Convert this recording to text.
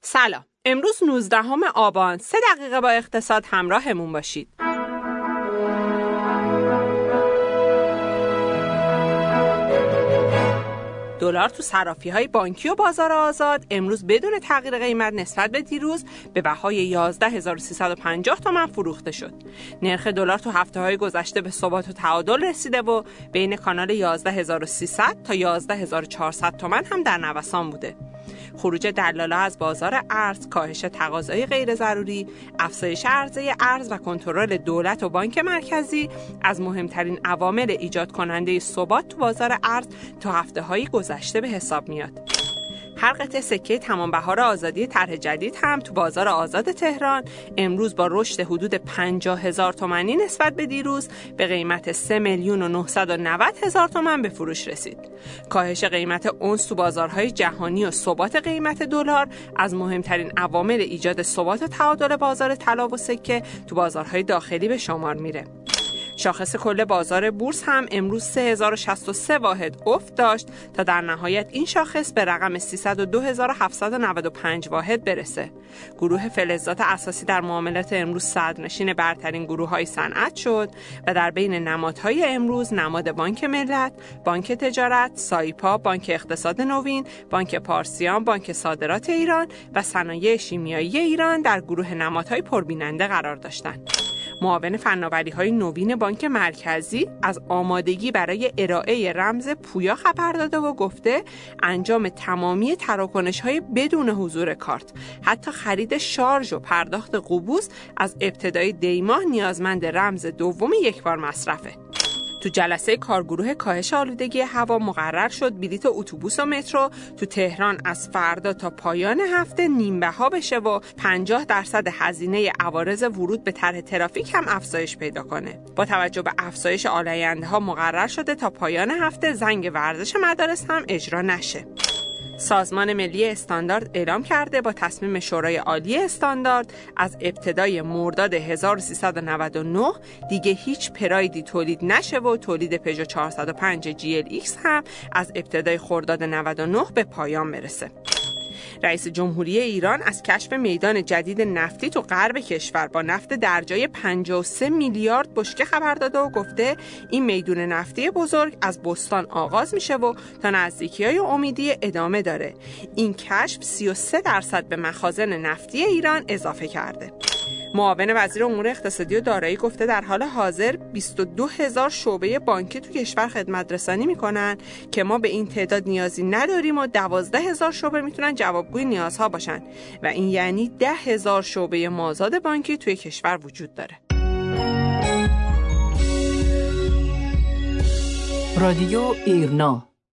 سلام. امروز 19 آبان 3 دقیقه با اقتصاد همراهمون باشید. دلار تو صرافی‌های بانکی و بازار آزاد امروز بدون تغییر قیمت نسبت به دیروز به بهای 11350 تومان فروخته شد. نرخ دلار تو هفته‌های گذشته به ثبات و تعادل رسیده و بین کانال 11300 تا 11400 تومان هم در نوسان بوده. خروج دلالا از بازار ارز، کاهش تقاضای غیر ضروری، افزایش عرضه ارز و کنترل دولت و بانک مرکزی از مهمترین عوامل ایجاد کننده ثبات تو بازار ارز تا هفته‌های گذشته به حساب میاد. هر قطعه سکه تمام بهار آزادی طرح جدید هم تو بازار آزاد تهران امروز با رشد حدود 50,000 تومانی نسبت به دیروز به قیمت 3,990,000 تومان به فروش رسید. کاهش قیمت اونس تو بازارهای جهانی و ثبات قیمت دلار از مهمترین عوامل ایجاد ثبات و تعادل بازار طلا و سکه تو بازارهای داخلی به شمار میره. شاخص کل بازار بورس هم امروز 3063 واحد افت داشت تا در نهایت این شاخص به رقم 302795 واحد برسه. گروه فلزات اساسی در معاملات امروز صدرنشین برترین گروه‌های صنعت شد و در بین نمادهای امروز نماد بانک ملت، بانک تجارت، سایپا، بانک اقتصاد نوین، بانک پارسیان، بانک صادرات ایران و صنایع شیمیایی ایران در گروه نمادهای پربیننده قرار داشتند. معاون فناوری‌های نوین بانک مرکزی از آمادگی برای ارائه رمز پویا خبر داده و گفته انجام تمامی تراکنش‌های بدون حضور کارت، حتی خرید شارژ و پرداخت قبوس از ابتدای دیماه نیازمند رمز دوم یکبار مصرفه. تو جلسه کارگروه کاهش آلودگی هوا مقرر شد بلیت اتوبوس و مترو تو تهران از فردا تا پایان هفته نیم بها بشه و 50% هزینه عوارض ورود به طرح ترافیک هم افزایش پیدا کنه. با توجه به افزایش آلاینده‌ها مقرر شده تا پایان هفته زنگ ورزش مدارس هم اجرا نشه. سازمان ملی استاندارد اعلام کرده با تصمیم شورای عالی استاندارد از ابتدای مرداد 1399 دیگه هیچ پرایدی تولید نشه و تولید پژو 405 GLX هم از ابتدای خرداد 99 به پایان برسه. رئیس جمهوری ایران از کشف میدان جدید نفتی تو غرب کشور با نفت درجای 53 میلیارد بشکه خبر داده و گفته این میدون نفتی بزرگ از بستان آغاز میشه و تا نزدیکی‌های امیدی ادامه داره. این کشف 33% به مخازن نفتی ایران اضافه کرده. معاون وزیر امور اقتصادی و دارایی گفته در حال حاضر 22,000 شعبه بانکی تو کشور خدمت رسانی میکنن که ما به این تعداد نیازی نداریم و 12,000 شعبه میتونن جوابگوی نیازها باشن و این یعنی 10,000 شعبه مازاد بانکی توی کشور وجود داره. رادیو ایرنا